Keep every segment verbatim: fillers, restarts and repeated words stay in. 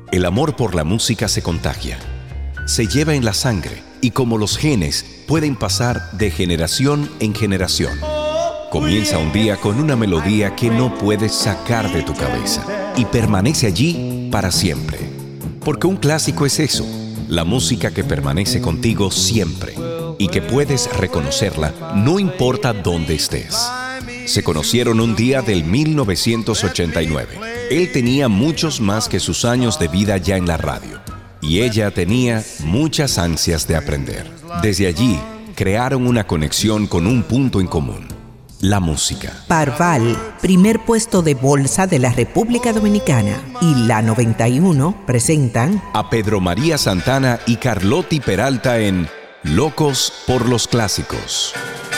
El amor por la música se contagia, se lleva en la sangre y como los genes pueden pasar de generación en generación. Comienza un día con una melodía que no puedes sacar de tu cabeza y permanece allí para siempre. Porque un clásico es eso, la música que permanece contigo siempre y que puedes reconocerla no importa dónde estés. Se conocieron un día del mil novecientos ochenta y nueve. Él tenía muchos más que sus años de vida ya en la radio. Y ella tenía muchas ansias de aprender. Desde allí, crearon una conexión con un punto en común: la música. Parval, primer puesto de bolsa de la República Dominicana, y la noventa y uno presentan a Pedro María Santana y Carlotti Peralta en Locos por los Clásicos.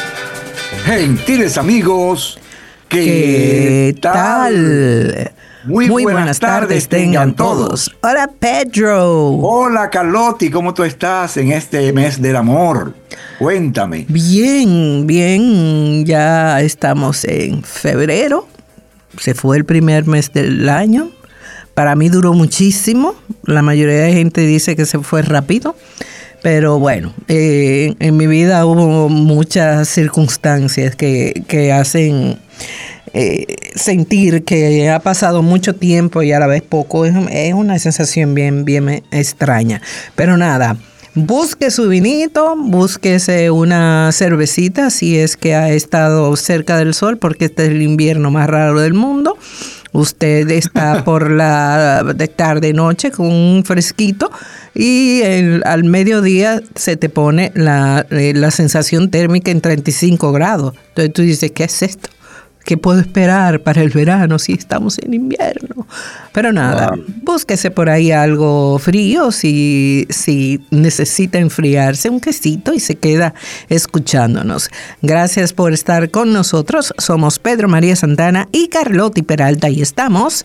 Gentiles amigos, ¿qué, ¿Qué tal? tal? Muy, Muy buenas, buenas tardes, tardes tengan todos. Hola, Pedro. Hola, Carlotti, ¿cómo tú estás en este mes del amor? Cuéntame. Bien, bien. Ya estamos en febrero. Se fue el primer mes del año. Para mí duró muchísimo. La mayoría de gente dice que se fue rápido. Pero bueno, eh, en mi vida hubo muchas circunstancias que, que hacen eh, sentir que ha pasado mucho tiempo y a la vez poco. Es, es una sensación bien, bien extraña. Pero nada, busque su vinito, búsquese una cervecita si es que ha estado cerca del sol, porque este es el invierno más raro del mundo. Usted está por la de tarde noche con un fresquito y el, al mediodía se te pone la, la sensación térmica en treinta y cinco grados. Entonces tú dices, ¿qué es esto? ¿Qué puedo esperar para el verano si estamos en invierno? Pero nada, wow. Búsquese por ahí algo frío si, si necesita enfriarse, un quesito, y se queda escuchándonos. Gracias por estar con nosotros. Somos Pedro María Santana y Carlotti Peralta y estamos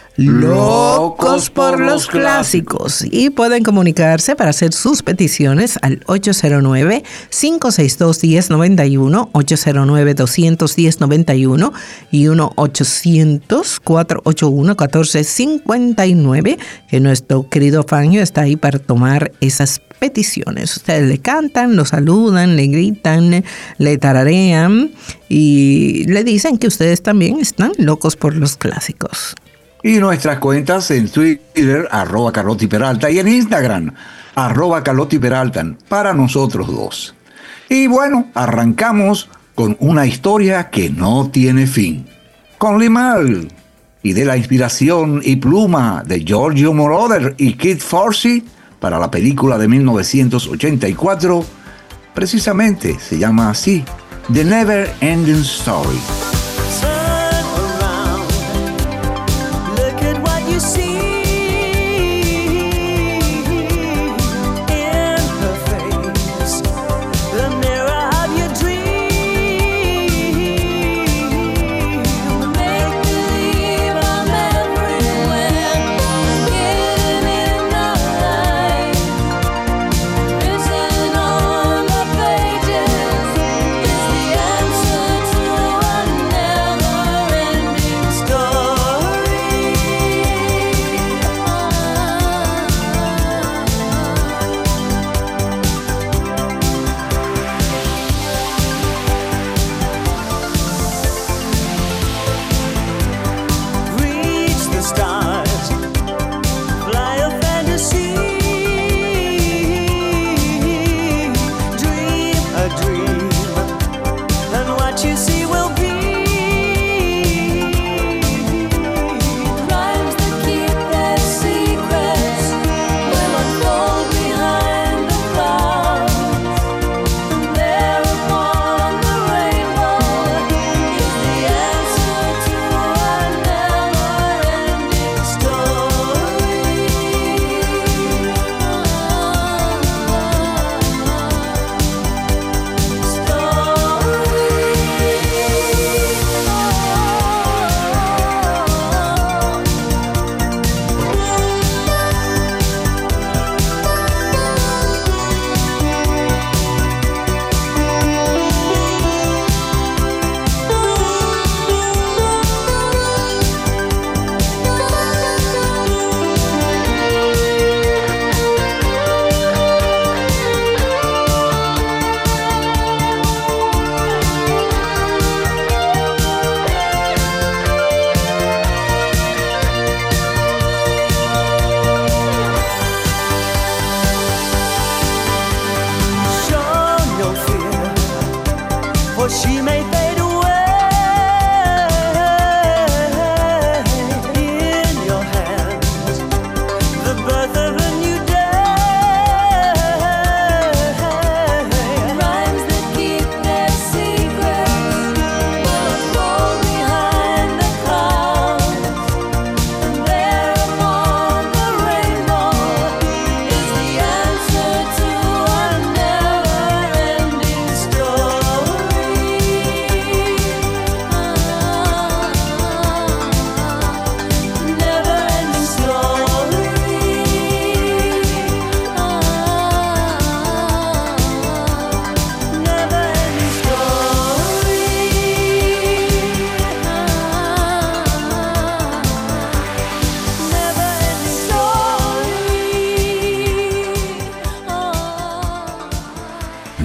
locos por los clásicos. Y pueden comunicarse para hacer sus peticiones al ocho cero nueve, cinco seis dos, uno cero nueve uno, ocho cero nueve, dos uno cero, nueve uno y uno ochocientos, cuatrocientos ochenta y uno, catorce cincuenta y nueve, que nuestro querido Fangio está ahí para tomar esas peticiones. Ustedes le cantan, lo saludan, le gritan, le tararean y le dicen que ustedes también están locos por los clásicos. Y nuestras cuentas en Twitter, arroba Carlotti Peralta, y en Instagram, arroba Carlotti Peralta, para nosotros dos. Y bueno, arrancamos con una historia que no tiene fin. Con Limahl, y de la inspiración y pluma de Giorgio Moroder y Kid Forsey para la película de mil novecientos ochenta y cuatro, precisamente se llama así, The Never Ending Story.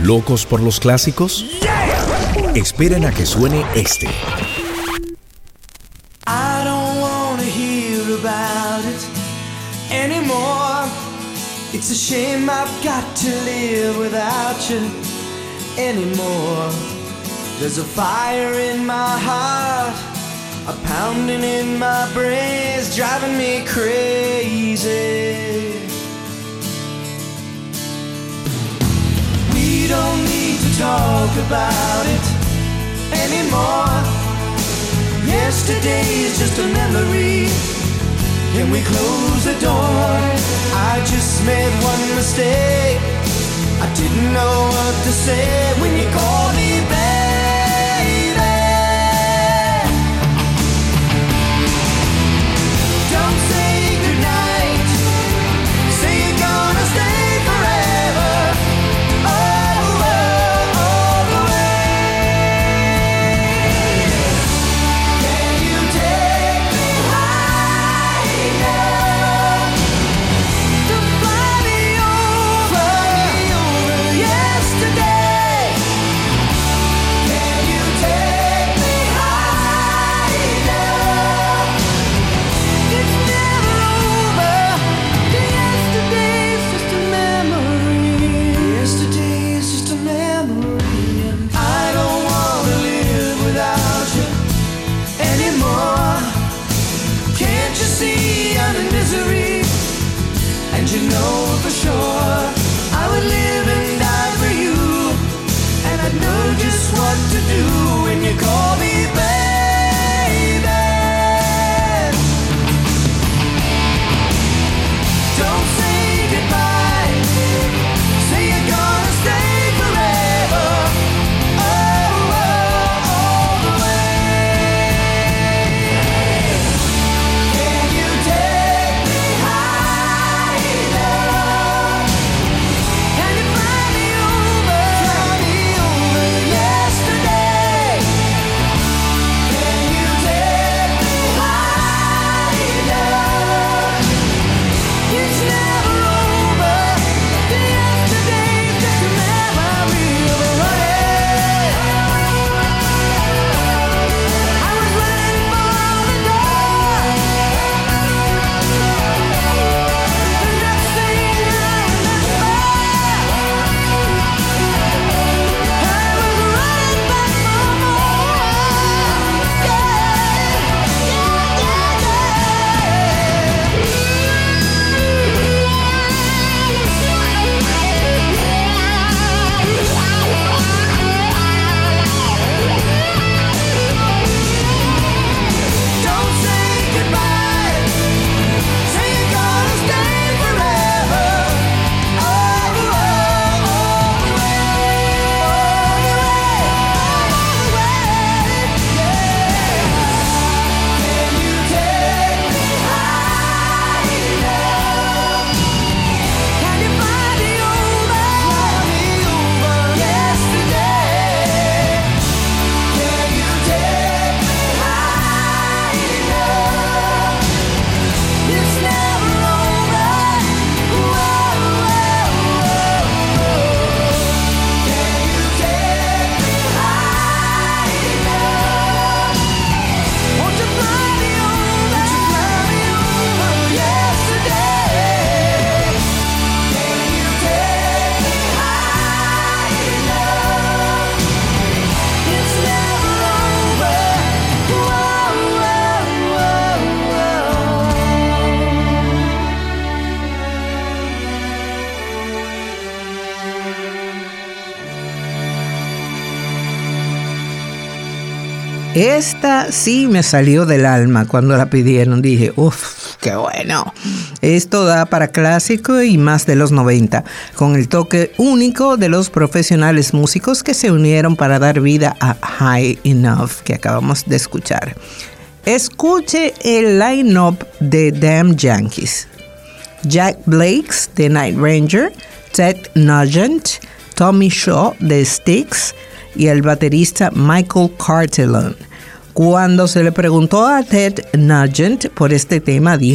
¿Locos por los clásicos? Esperen a que suene este. I don't wanna hear about it anymore. It's a shame I've got to live without you anymore. There's a fire in my heart, a pounding in my brains, driving me crazy. We don't need to talk about it anymore. Yesterday's just a memory. Can we close the door? I just made one mistake. I didn't know what to say when you called me baby. Don't say goodnight. Say you're gonna stay forever. All the way, all the way. Can you take me higher to fly me over, over yesterday? Can you take me higher? It's never over. Yesterday's just a memory. Yesterday's just a memory. And I don't wanna live without you anymore. Can't you see I'm in misery? And you know for sure I would live and die for you. And I'd know just what to do when you call me baby. Don't say goodbye. Say you're gonna stay forever. Oh, oh, all the way. Can you take me higher? Can you fly me over, fly me over yesterday? Can you take me higher? It's never over. Yesterday's just a memory of a running. I was running for the door. The next thing I remember, I was running back for more. Don't say goodbye. Say you're gonna stay forever. All the way, all the way, all the way, yeah. Can you take me higher? Can you fly me over, fly me over yesterday? Can you take me higher? It's never over. Whoa, whoa, whoa. Can you take me higher? Won't you fly me over, won't you fly me over yesterday? Can you take me higher? It's never over. Whoa, whoa, Esta sí me salió del alma cuando la pidieron. Dije, uff, qué bueno. Esto da para clásico y más de los noventa, con el toque único de los profesionales músicos que se unieron para dar vida a High Enough, que acabamos de escuchar. Escuche el line-up de Damn Yankees. Jack Blakes de Night Ranger, Ted Nugent, Tommy Shaw de Styx y el baterista Michael Cartellone. Cuando se le preguntó a Ted Nugent por este tema, dijo: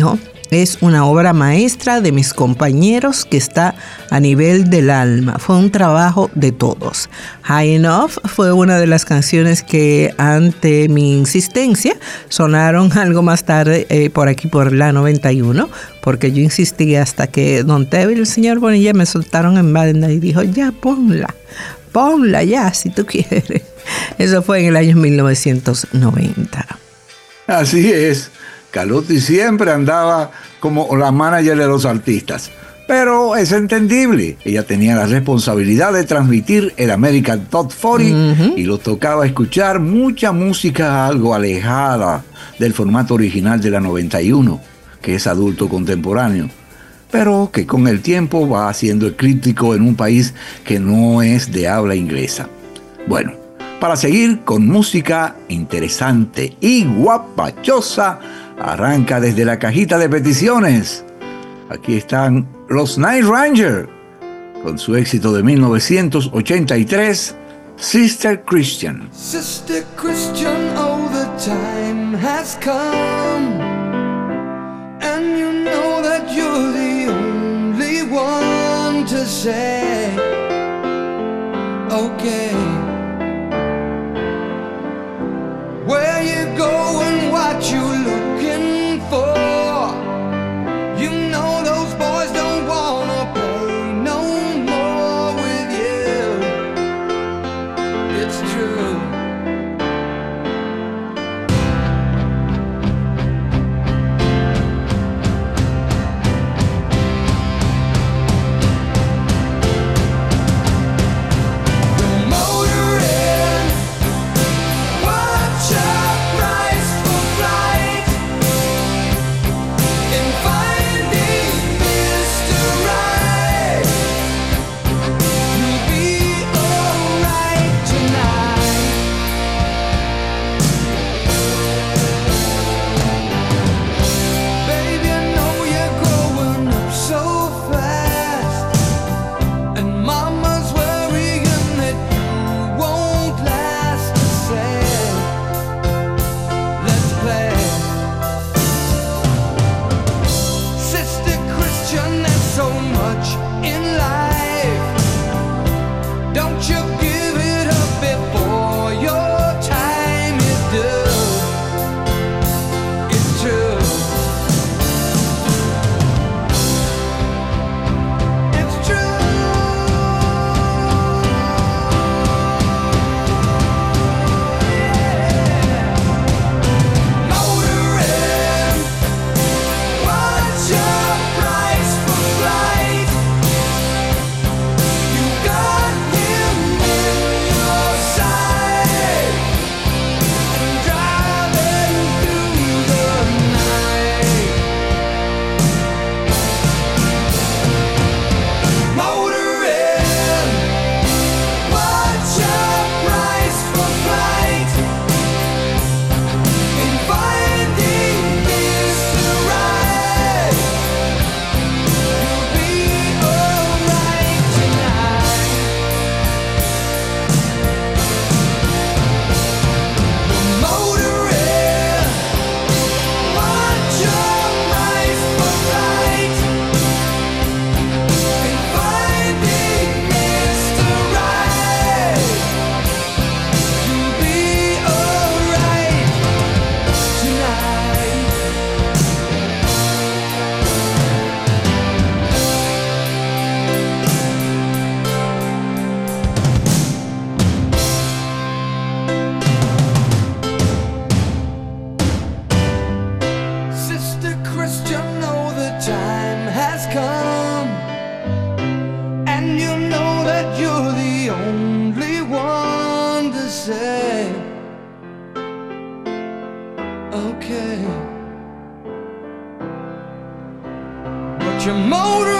Es una obra maestra de mis compañeros que está a nivel del alma. Fue un trabajo de todos. High Enough fue una de las canciones que, ante mi insistencia, sonaron algo más tarde eh, por aquí por la noventa y uno, porque yo insistí hasta que Don Tevin y el señor Bonilla me soltaron en banda y dijo, ya ponla, ponla ya si tú quieres. Eso fue en el año mil novecientos noventa. Así es. Carlotti siempre andaba como la manager de los artistas, pero es entendible. Ella tenía la responsabilidad de transmitir el American Top cuarenta uh-huh. y lo tocaba escuchar mucha música algo alejada del formato original de la noventa y uno, que es adulto contemporáneo, pero que con el tiempo va siendo eclíptico en un país que no es de habla inglesa. Bueno, para seguir con música interesante y guapachosa, arranca desde la cajita de peticiones. Aquí están los Night Ranger con su éxito de mil novecientos ochenta y tres, Sister Christian. Sister Christian, oh, the time has come, and you know that you're the only one to say, okay, where you going, what you looking for? You know those boys don't wanna play no more with you. It's true. your motor